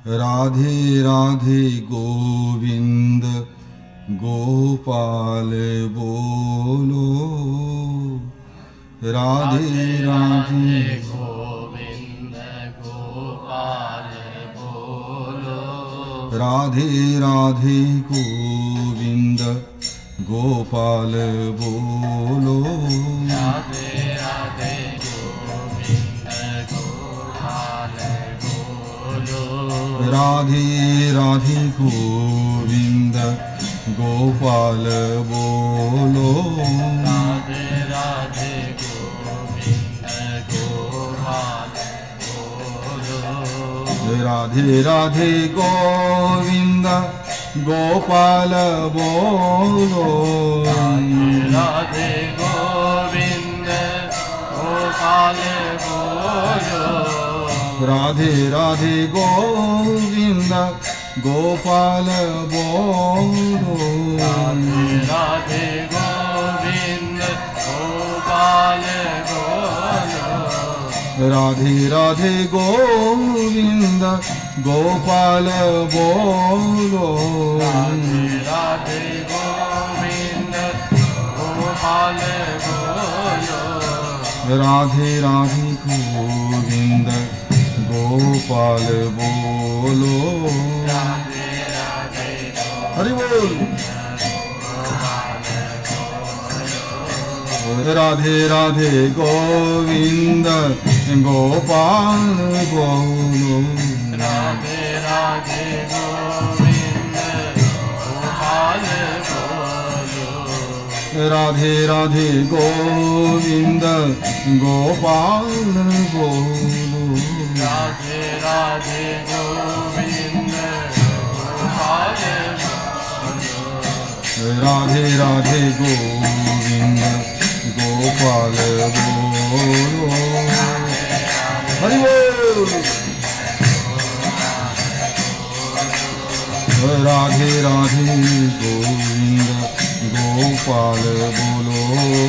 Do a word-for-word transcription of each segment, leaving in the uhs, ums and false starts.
राधे राधे गोविंद गोपाल बोलो। राधे राधे गोविंद गोपाल बोलो। राधे राधे गोविंद गोपाल बोलो। राधे राधे गोविंद गोपाल बोलो। राधे राधे गोविंद गोपाल बोलो। राधे राधे गोविंद गोपाल बोलो। राधे राधे गोविंद गोपाल बोलो। राधे गोविंद गोपाल बोलो। राधे राधे गोविंद गोपाल बोलो। राधे गोविंद गोपाल बोलो। राधे राधे गोविंद गोपाल बोलो। राधे गोविंद गोपाल बोलो। राधे राधे गोविंद गोपाल बोलो। हरि बोल। राधे राधे गोविंद गोपाल बोलो। राधे राधे गोविंद गोपाल बोलो। राधे राधे गोविंद गोपाल बोलो। राधे राधे गोविंद गोपाल बोलो। राधे राधे गोविंद गोपाल बोलो। हरि बोल। राधे राधे गोविंद गोपाल बोलो।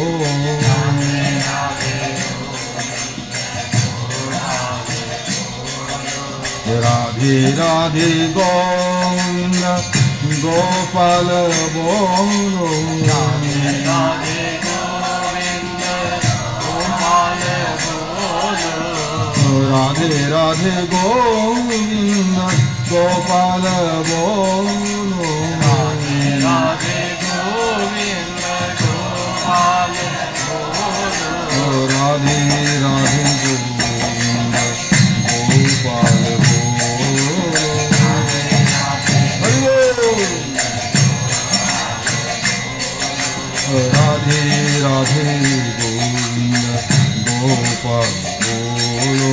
राधे राधे गोविंद गोपाल बोलो। राधे गोविंद गोपाल बोलो। राधे राधे गोविंद गोपाल बोलो। राधे राधे गोविंद गोपाल बोलो। राधे राधे गोविंद गोपाल बोलो। हरि बोल। राधे राधे गोविंद गोपाल बोलो।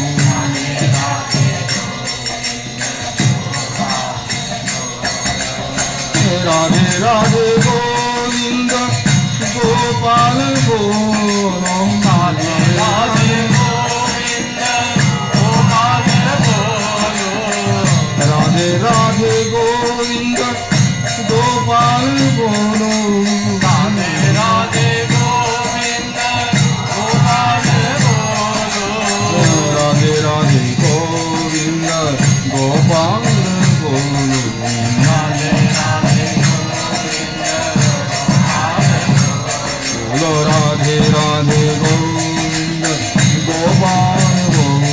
राधे राधे गोविंद गोपाल बोलो। राधे राधे गोविंद गोपाल बोलो। राधे राधे गोविंद गोपाल बोलो। राधे राधे गोविंद गोपाल बोलो। राधे राधे गोविंद गोपाल बोलो। राधे राधे गोविंद गोपाल बोलो। राधे राधे गोविंद गोपाल बोलो।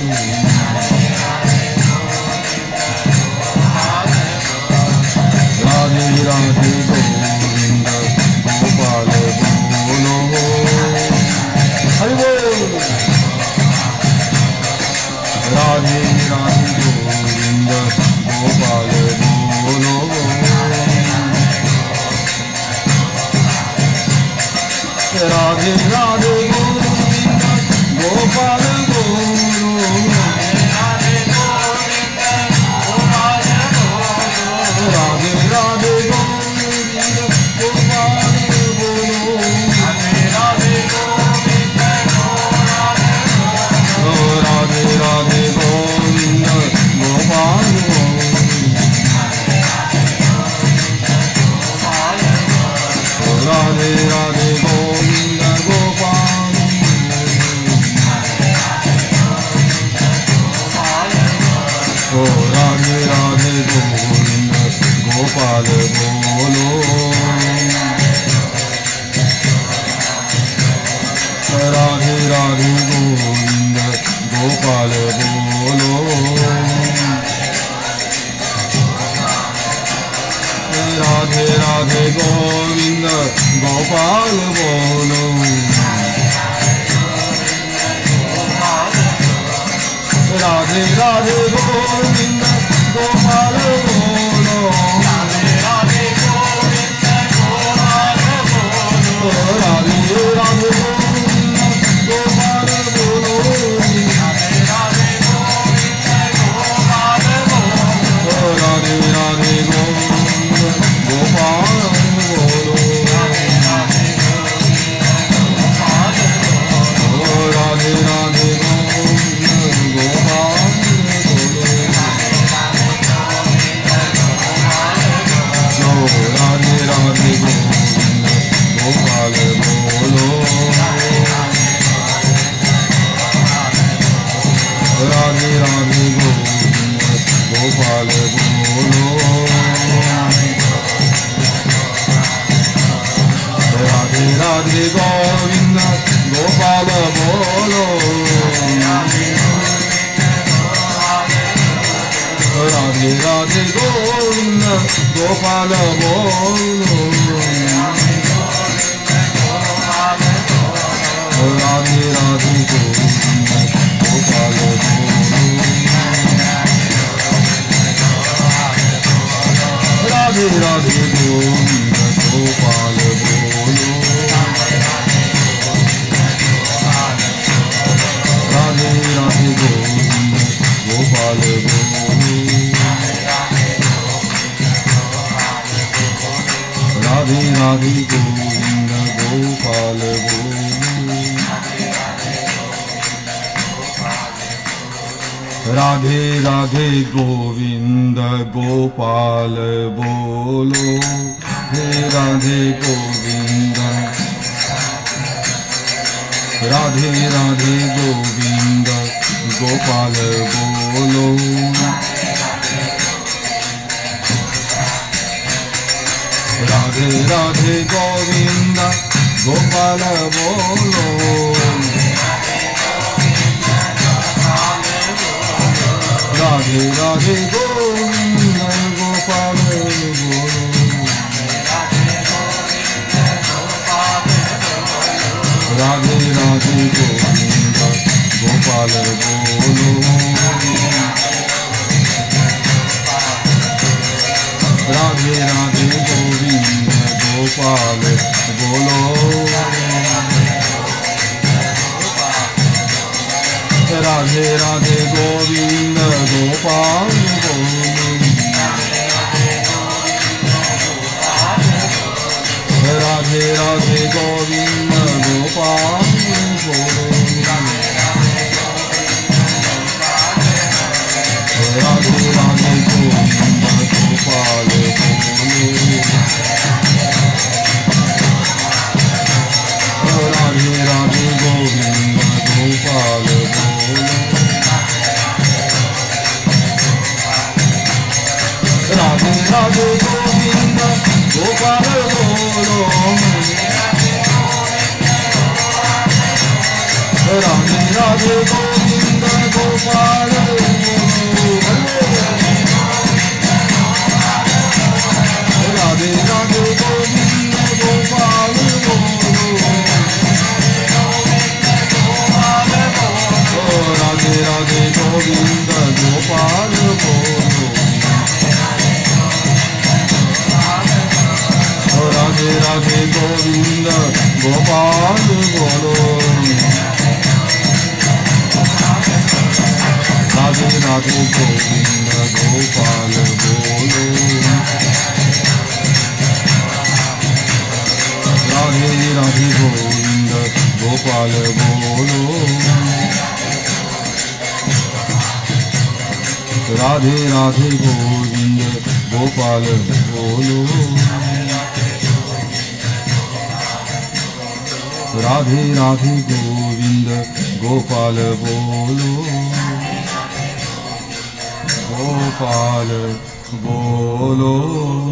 राधे राधे गोविंद गोपाल बोलो। हरि बोल। राधे राधे गोविंद गोपाल बोलो। राधे राधे गोविंद गोपाल बोलो। राधे गोविंद गोपाल बोलो। राधे राधे गोविंद गोपाल बोलो। राधे राधे गोविंद गोपाल बोलो। राधे राधे गोविंद गोपाल बोलो। राधे राधे गोविंद गोपाल ओ राधे राधे गोविंद गोपाल बोलो राधे राधे गोविंद गोपाल बोलो राधे राधे गोविंद गोपाल बोलो राधे राधे गोविंद गोपाल बोलो राधे राधे गोविंद गोपाल बोलो राधे राधे गोविंद गोपाल बोलो राधे राधे गोविंद गोपाल बोलो राधे राधे गोविंद गोपाल बोलो राधे राधे राधे राधे गोपाल बोलो राधे राधे गोविंद गोपाल बोलो राधे राधे गोविंद गोपाल बोलो राधे राधे गोविंद गोपाल बोलो राधे राधे गोविंद गोपाल बोलो राधे राधे गोविंद गोपाल बोलो राधे राधे गोविंद गोपाल बोलो राधे राधे गोविंद गोपाल बोलो राधे राधे गोविंद गोपाल बोलो हे राधे गोविंद राधे राधे गोविंद गोपाल बोलो राधे राधे गोविंद गोपाल बोलो राधे राधे गोविंद गोपाल बोलो राधे राधे गोविंद गोपाल बोलो राधे राधे गोविंद गोपाल बोलो राधे राधे गोविंद गोपाल बोलो राधे राधे गोविंद गोपाल बोलो राधे राधे गोविंद गोपाल बोलो राधे राधे गोविंद गोपाल बोलो राधे राधे गोविंद गोपाल बोलो राधे राधे गोविंद गोपाल राधे राधे गोविंद गोपाल बोलो राधे राधे गोविंद गोपाल बोलो राधे राधे गोविंद गोपाल बोलो राधे राधे गोविंद गोपाल बोलो राधे राधे गोविंद गोपाल बोलो राधे राधे गोविंद गोपाल बोलो राधे राधे गोविंद गोपाल बोलो गोपाल बोलो